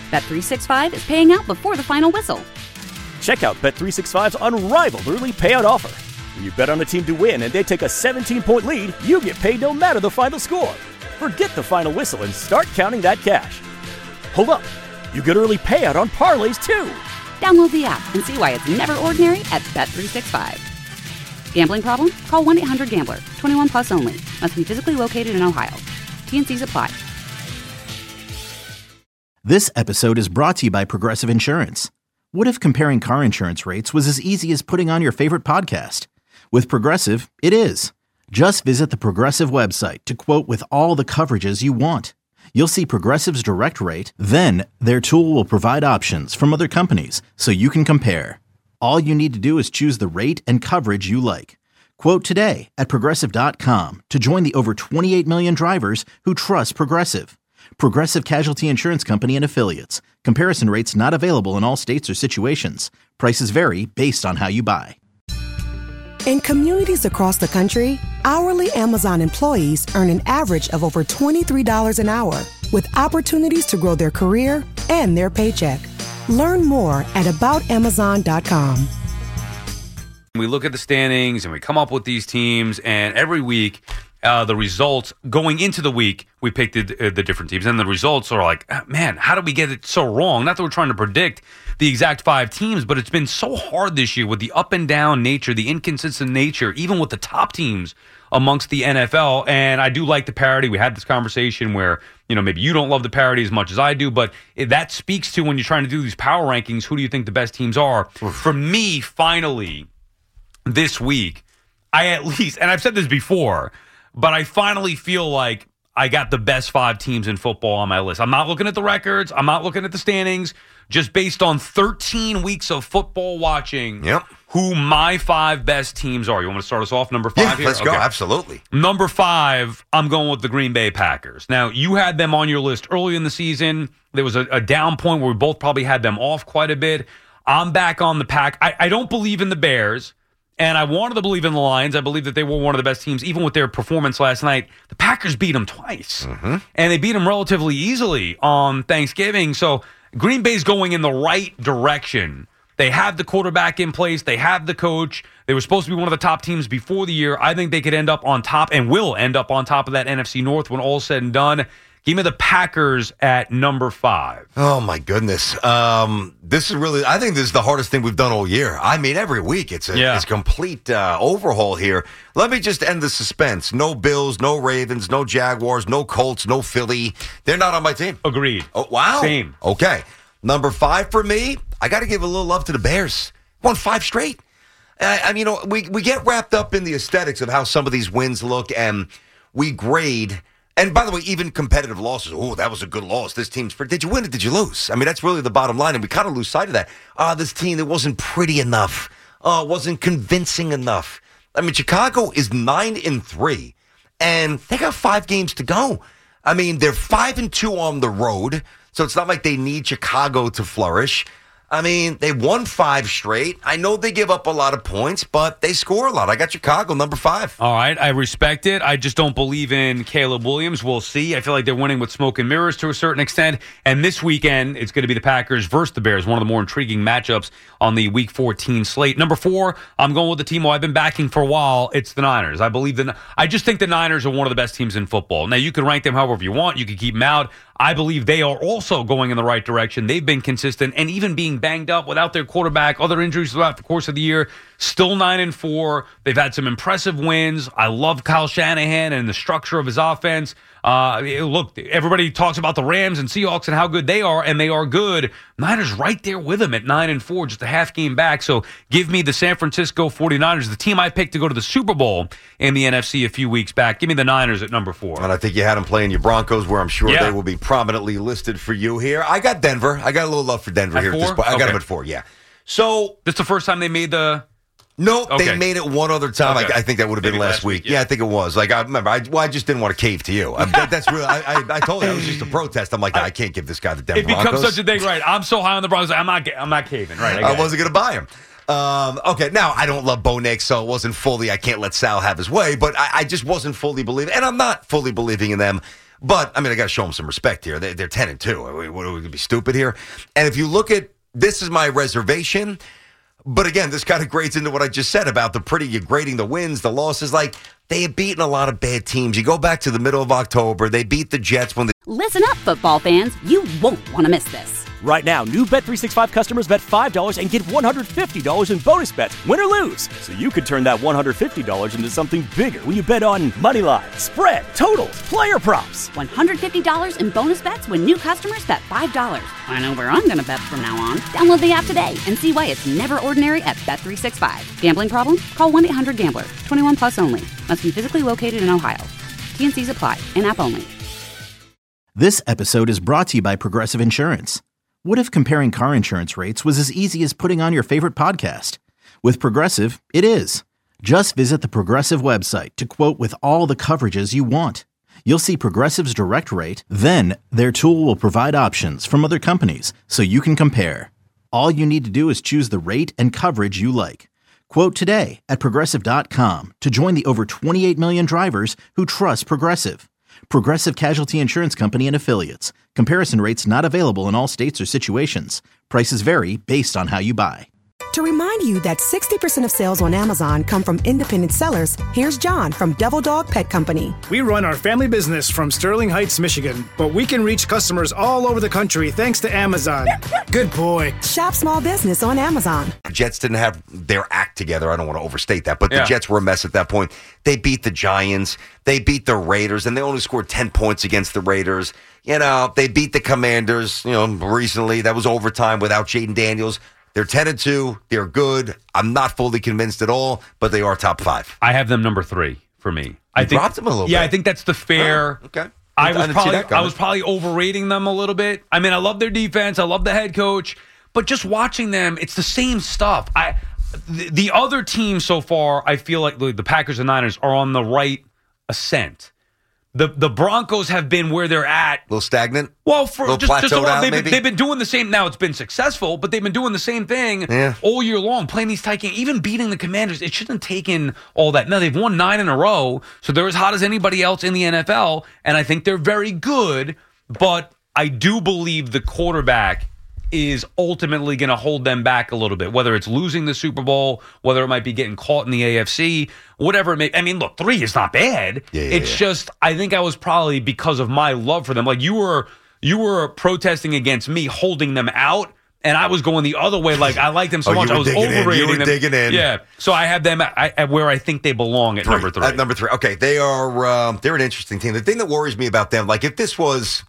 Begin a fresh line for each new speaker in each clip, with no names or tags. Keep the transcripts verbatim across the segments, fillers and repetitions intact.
Bet three sixty-five is paying out before the final whistle.
Check out Bet three sixty-five's unrivaled early payout offer. When you bet on a team to win and they take a seventeen-point lead, you get paid no matter the final score. Forget the final whistle and start counting that cash. Hold up. You get early payout on parlays, too.
Download the app and see why it's never ordinary at Bet three sixty-five. Gambling problem? Call one eight hundred gambler. twenty-one plus only. Must be physically located in Ohio. T N Cs apply.
This episode is brought to you by Progressive Insurance. What if comparing car insurance rates was as easy as putting on your favorite podcast? With Progressive, it is. Just visit the Progressive website to quote with all the coverages you want. You'll see Progressive's direct rate, then their tool will provide options from other companies so you can compare. All you need to do is choose the rate and coverage you like. Quote today at Progressive dot com to join the over twenty-eight million drivers who trust Progressive. Progressive Casualty Insurance Company and Affiliates. Comparison rates not available in all states or situations. Prices vary based on how you buy.
In communities across the country, hourly Amazon employees earn an average of over twenty-three dollars an hour, with opportunities to grow their career and their paycheck. Learn more at about amazon dot com.
We look at the standings and we come up with these teams, and every week, uh, the results going into the week, we picked the, uh, the different teams, and the results are like, man, how did we get it so wrong? Not that we're trying to predict the exact five teams, but it's been so hard this year with the up and down nature, the inconsistent nature, even with the top teams amongst the N F L. And I do like the parity. We had this conversation where, you know, maybe you don't love the parity as much as I do, but it, that speaks to when you're trying to do these power rankings, who do you think the best teams are? Oof. For me, finally, this week, I at least, and I've said this before, but I finally feel like I got the best five teams in football on my list. I'm not looking at the records. I'm not looking at the standings. Just based on thirteen weeks of football watching,
yep.
who my five best teams are. You want to start us off, number five
yeah,
here?
let's okay. go. Absolutely.
Number five, I'm going with the Green Bay Packers. Now, you had them on your list early in the season. There was a, a down point where we both probably had them off quite a bit. I'm back on the Pack. I, I don't believe in the Bears. And I wanted to believe in the Lions. I believe that they were one of the best teams, even with their performance last night. The Packers beat them twice.
Mm-hmm.
And they beat them relatively easily on Thanksgiving. So Green Bay's going in the right direction. They have the quarterback in place. They have the coach. They were supposed to be one of the top teams before the year. I think they could end up on top and will end up on top of that N F C North when all's said and done. Give me the Packers at number five.
Oh, my goodness. Um, this is really, I think this is the hardest thing we've done all year. I mean, every week it's a,
yeah.
it's a complete uh, overhaul here. Let me just end the suspense. No Bills, no Ravens, no Jaguars, no Colts, no Philly. They're not on my team.
Agreed.
Oh, wow.
Same.
Okay. Number five for me, I got to give a little love to the Bears. Won five straight. I, I mean, you know, we, we get wrapped up in the aesthetics of how some of these wins look, and we grade. And by the way, even competitive losses. Oh, that was a good loss. This team's pretty. Did you win or did you lose? I mean, that's really the bottom line, and we kind of lose sight of that. Ah, oh, this team that wasn't pretty enough. Oh, it wasn't convincing enough. I mean, Chicago is nine and three, and they got five games to go. I mean, they're five and two on the road, so it's not like they need Chicago to flourish. I mean, they won five straight. I know they give up a lot of points, but they score a lot. I got Chicago, number five.
All right, I respect it. I just don't believe in Caleb Williams. We'll see. I feel like they're winning with smoke and mirrors to a certain extent. And this weekend, it's going to be the Packers versus the Bears, one of the more intriguing matchups on the Week fourteen slate. Number four, I'm going with the team who I've been backing for a while. It's the Niners. I believe the. I just think the Niners are one of the best teams in football. Now, you can rank them however you want. You can keep them out. I believe they are also going in the right direction. They've been consistent, and even being banged up without their quarterback, other injuries throughout the course of the year, still nine and four. They've had some impressive wins. I love Kyle Shanahan and the structure of his offense. Uh, look, everybody talks about the Rams and Seahawks and how good they are, and they are good. Niners right there with them at nine and four, just a half game back. So give me the San Francisco forty-niners, the team I picked to go to the Super Bowl in the N F C a few weeks back. Give me the Niners at number four.
And I think you had them playing your Broncos, where I'm sure
yeah.
they will be prominently listed for you here. I got Denver. I got a little love for Denver
at
here.
Four?
At this point. I
okay.
got them at four, yeah. So
this is the first time they made the...
No,
okay.
they made it one other time.
Okay.
I, I think that would have been
Maybe
last,
last
week.
week, yeah.
yeah, I think it was. Like I remember, I, well, I just didn't want to cave to you. I, that, that's real. I, I, I told you it was just a protest. I'm like, I, I can't give this guy the Denver
It becomes
Broncos.
such a thing, right? I'm so high on the Broncos. I'm not. I'm not caving, right?
I, I wasn't going to buy him. Um, okay, now I don't love Bo Nix, so it wasn't fully. I can't let Sal have his way, but I, I just wasn't fully believing, and I'm not fully believing in them. But, I mean, I got to show them some respect here. They, they're ten and two. What are we going to be stupid here? And if you look at, this is my reservation. But again, this kind of grades into what I just said about the pretty, you're grading the wins, the losses. Like, they have beaten a lot of bad teams. You go back to the middle of October, they beat the Jets when they...
Listen up, football fans. You won't want to miss this.
Right now, new Bet three sixty-five customers bet five dollars and get one hundred fifty dollars in bonus bets, win or lose. So you could turn that one hundred fifty dollars into something bigger when you bet on money line, spread, totals, player props.
one hundred fifty dollars in bonus bets when new customers bet five dollars. I know where I'm going to bet from now on. Download the app today and see why it's never ordinary at Bet three sixty-five. Gambling problem? Call one eight hundred gambler. twenty-one plus only. Must be physically located in Ohio. T N Cs apply. In-app only.
This episode is brought to you by Progressive Insurance. What if comparing car insurance rates was as easy as putting on your favorite podcast? With Progressive, it is. Just visit the Progressive website to quote with all the coverages you want. You'll see Progressive's direct rate, then their tool will provide options from other companies so you can compare. All you need to do is choose the rate and coverage you like. Quote today at Progressive dot com to join the over twenty-eight million drivers who trust Progressive. Progressive Casualty Insurance Company and Affiliates. Comparison rates not available in all states or situations. Prices vary based on how you buy.
To remind you that sixty percent of sales on Amazon come from independent sellers, here's John from Devil Dog Pet Company.
We run our family business from Sterling Heights, Michigan, but we can reach customers all over the country thanks to Amazon. Good boy.
Shop small business on Amazon.
The Jets didn't have their act together. I don't want to overstate that, but the
Yeah.
Jets were a mess at that point. They beat the Giants. They beat the Raiders, and they only scored ten points against the Raiders. You know, they beat the Commanders, you know, recently. That was overtime without Jaden Daniels. They're ten and two. They're good. I'm not fully convinced at all, but they are top five.
I have them number three for me. I
You
think,
dropped them a little
yeah,
bit.
I think that's the fair.
Oh, okay.
I
I
was
didn't see
probably
that coming.
I was probably overrating them a little bit. I mean, I love their defense. I love the head coach, but just watching them, it's the same stuff. I the, the other teams so far, I feel like the, the Packers and Niners are on the right ascent. The the Broncos have been where they're at.
A little stagnant?
Well, for
Little
just, just a
plateaued
while,
out,
they've, been,
maybe?
they've been doing the same. Now it's been successful, but they've been doing the same thing
Yeah.
all year long, playing these tight games, even beating the Commanders. It shouldn't have taken all that. Now they've won nine in a row, so they're as hot as anybody else in the N F L, and I think they're very good. But I do believe the quarterback is ultimately going to hold them back a little bit, whether it's losing the Super Bowl, whether it might be getting caught in the A F C, whatever it may. I mean, look, three is not bad.
Yeah, yeah,
it's
yeah.
just, I think I was probably because of my love for them. Like you were, you were protesting against me holding them out, and I was going the other way. Like I liked them so
Oh, you
much,
were
I was
digging in. You
overrating
were
them.
digging in.
Yeah, so I have them at, at where I think they belong at
Three.
number three.
At number three. Okay, they are um, they're an interesting team. The thing that worries me about them, like if this was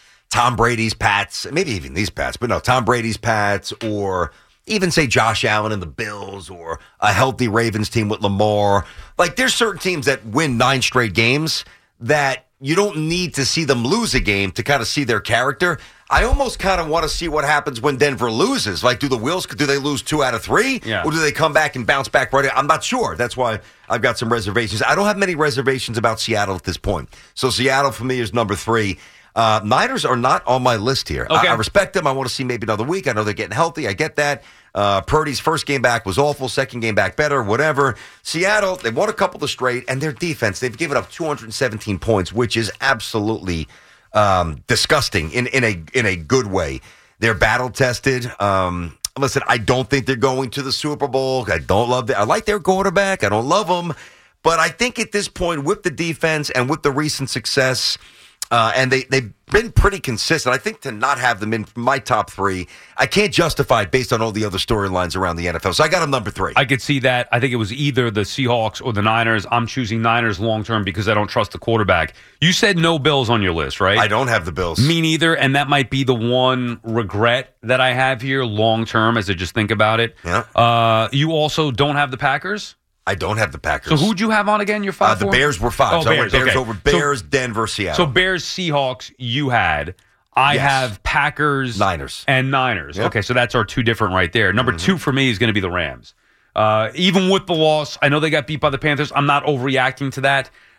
Tom Brady's Pats, maybe even these Pats, but no, Tom Brady's Pats, or even say Josh Allen and the Bills, or a healthy Ravens team with Lamar. Like there's certain teams that win nine straight games that you don't need to see them lose a game to kind of see their character. I almost kind of want to see what happens when Denver loses. Like, do the Wheels, do they lose two out of three?
Yeah.
Or do they come back and bounce back right? I'm not sure. That's why I've got some reservations. I don't have many reservations about Seattle at this point. So Seattle for me is number three. Uh, Niners are not on my list here.
Okay.
I, I respect them. I want to see maybe another week. I know they're getting healthy. I get that. Uh, Purdy's first game back was awful. Second game back better, whatever. Seattle, they won a couple of straight, and their defense, they've given up two hundred seventeen points, which is absolutely um, disgusting in, in a in a good way. They're battle tested. Um, listen, I don't think they're going to the Super Bowl. I don't love that. I like their quarterback. I don't love them. But I think at this point, with the defense and with the recent success, Uh, and they, they've been pretty consistent. I think to not have them in my top three, I can't justify it based on all the other storylines around the N F L. So I got them number three.
I could see that. I think it was either the Seahawks or the Niners. I'm choosing Niners long term because I don't trust the quarterback. You said no Bills on your list, right?
I don't have the Bills.
Me neither, and that might be the one regret that I have here long term as I just think about it.
Yeah.
Uh, you also don't have the Packers?
I don't have the Packers.
So who'd you have on again? Your five,
Uh, the
four?
Bears were five.
Oh,
so I went Bears
okay.
over
So-
Bears, Denver, Seattle.
So Bears, Seahawks, you had. I
Yes.
have Packers,
Niners.
and Niners.
Yep.
Okay, so that's our two different right there. Number mm-hmm. two for me is going to be the Rams. Uh, even with the loss, I know they got beat by the Panthers. I'm not overreacting to that.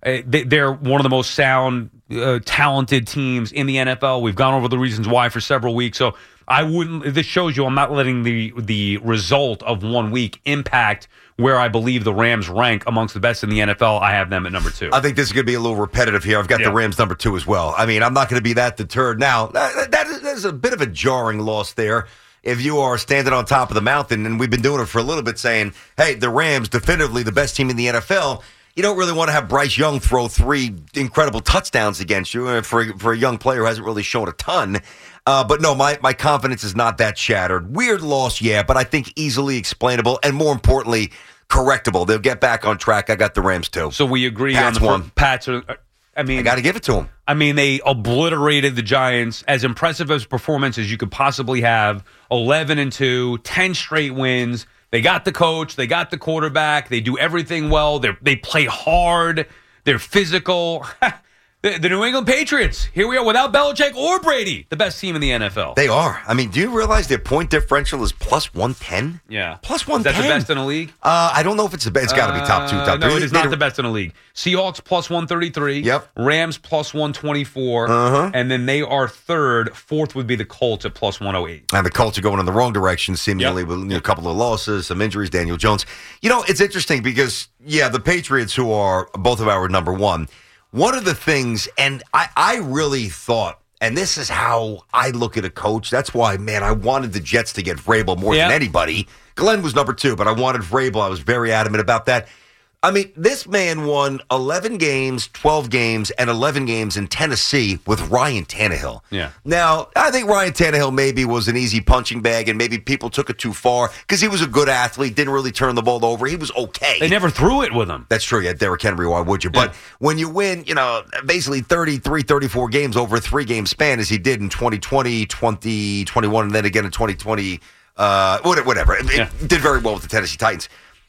Uh, they, they're one of the most sound, uh, talented teams in the N F L. We've gone over the reasons why for several weeks. So I wouldn't. This shows you I'm not letting the the result of one week impact where I believe the Rams rank amongst the best in the N F L. I have them at number two.
I think this is going to be a little repetitive here. I've got
yeah.
the Rams number two as well. I mean, I'm not going to be that deterred. Now, that, that, is, that is a bit of a jarring loss there. If you are standing on top of the mountain, and we've been doing it for a little bit, saying, hey, the Rams, definitively the best team in the N F L, you don't really want to have Bryce Young throw three incredible touchdowns against you. For, for a young player who hasn't really shown a ton. Uh, but no, my, my confidence is not that shattered. Weird loss, yeah, but I think easily explainable and more importantly, correctable. They'll get back on track. I got the Rams too.
So we agree
Pats
on the
one.
Pats are, I mean,
I got to give it to them.
I mean, they obliterated the Giants. As impressive as performance as you could possibly have. eleven and two, ten straight wins. They got the coach. They got the quarterback. They do everything well. They they play hard. They're physical. The, the New England Patriots, here we are without Belichick or Brady, the best team in the N F L.
They are. I mean, do you realize their point differential is plus one ten?
Yeah.
Plus one ten.
Is that the best in the league?
Uh, I don't know if it's the best. It's got to be top two, top
uh,
three.
No, it is not the best in the league. Seahawks plus one thirty-three.
Yep.
Rams plus one twenty-four.
Uh-huh.
And then they are third. Fourth would be the Colts at plus one oh eight.
And the Colts are going in the wrong direction, seemingly
Yep.
with you know, a couple of losses, some injuries, Daniel Jones. You know, it's interesting because, yeah, the Patriots, who are both of our number one, one of the things, and I, I really thought, and this is how I look at a coach. That's why, man, I wanted the Jets to get Vrabel more
yeah.
than anybody. Glenn was number two, but I wanted Vrabel. I was very adamant about that. I mean, this man won eleven games, twelve games, and eleven games in Tennessee with Ryan Tannehill.
Yeah.
Now, I think Ryan Tannehill maybe was an easy punching bag, and maybe people took it too far because he was a good athlete, didn't really turn the ball over. He was okay.
They never threw it with him.
That's true. Yeah, Derrick Henry, why would you? But
Yeah.
when you win, you know, basically thirty-three, thirty-four games over a three-game span, as he did in twenty twenty, twenty twenty-one, and then again in twenty twenty, uh, whatever. It,
Yeah.
it did very well with the Tennessee Titans.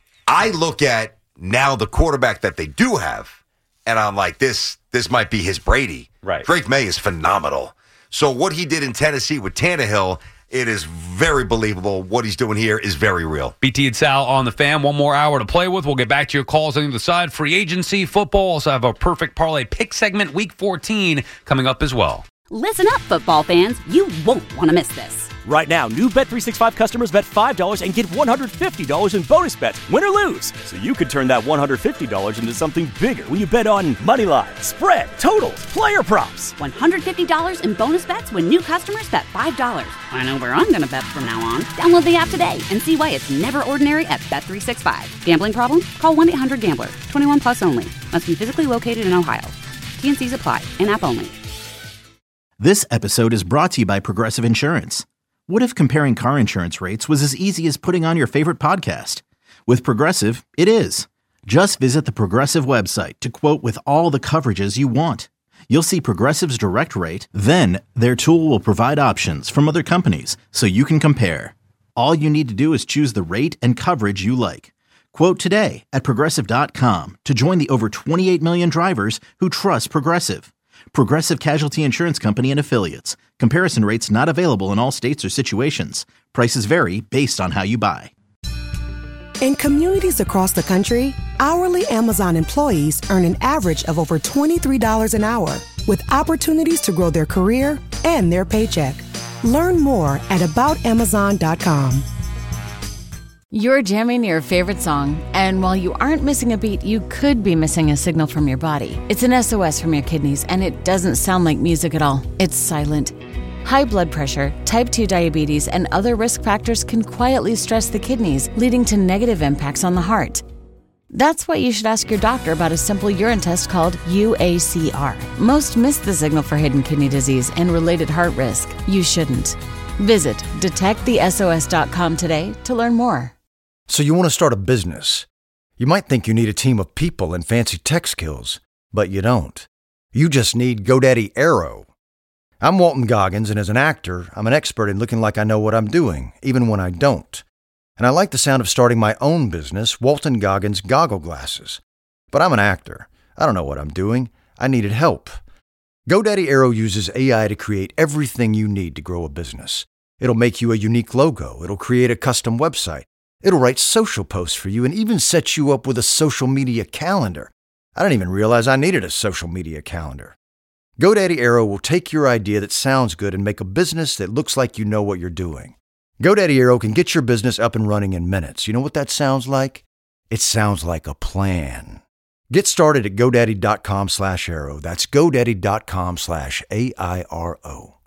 I look at now the quarterback that they do have, and I'm like, this this might be his Brady.
Right.
Drake May is phenomenal. So what he did in Tennessee with Tannehill, it is very believable. What he's doing here is very real.
B T and Sal on the Fan. One more hour to play with. We'll get back to your calls on the other side. Free agency, football. Also have a perfect parlay pick segment, week fourteen, coming up as well.
Listen up, football fans. You won't want to miss this.
Right now, new Bet three sixty-five customers bet five dollars and get one hundred fifty dollars in bonus bets, win or lose. So you could turn that one hundred fifty dollars into something bigger when you bet on money line, spread, totals, player props.
one hundred fifty dollars in bonus bets when new customers bet five dollars. I know where I'm going to bet from now on. Download the app today and see why it's never ordinary at Bet three sixty-five. Gambling problem? Call one eight hundred gambler. twenty-one plus only. Must be physically located in Ohio. T and C's apply. In-app only.
This episode is brought to you by Progressive Insurance. What if comparing car insurance rates was as easy as putting on your favorite podcast? With Progressive, it is. Just visit the Progressive website to quote with all the coverages you want. You'll see Progressive's direct rate, then their tool will provide options from other companies so you can compare. All you need to do is choose the rate and coverage you like. Quote today at Progressive dot com to join the over twenty-eight million drivers who trust Progressive. Progressive Casualty Insurance Company and Affiliates. Comparison rates not available in all states or situations. Prices vary based on how you buy.
In communities across the country, hourly Amazon employees earn an average of over twenty-three dollars an hour, with opportunities to grow their career and their paycheck. Learn more at about amazon dot com.
You're jamming your favorite song, and while you aren't missing a beat, you could be missing a signal from your body. It's an S O S from your kidneys, and it doesn't sound like music at all. It's silent. High blood pressure, type two diabetes, and other risk factors can quietly stress the kidneys, leading to negative impacts on the heart. That's why you should ask your doctor about a simple urine test called U A C R. Most miss the signal for hidden kidney disease and related heart risk. You shouldn't. Visit detect the S O S dot com today to learn more.
So you want to start a business. You might think you need a team of people and fancy tech skills, but you don't. You just need GoDaddy Aero. I'm Walton Goggins, and as an actor, I'm an expert in looking like I know what I'm doing, even when I don't. And I like the sound of starting my own business, Walton Goggins Goggle Glasses. But I'm an actor. I don't know what I'm doing. I needed help. GoDaddy Aero uses A I to create everything you need to grow a business. It'll make you a unique logo. It'll create a custom website. It'll write social posts for you and even set you up with a social media calendar. I didn't even realize I needed a social media calendar. GoDaddy Aero will take your idea that sounds good and make a business that looks like you know what you're doing. GoDaddy Aero can get your business up and running in minutes. You know what that sounds like? It sounds like a plan. Get started at GoDaddy.com slash Aero. That's GoDaddy.com slash A I R O.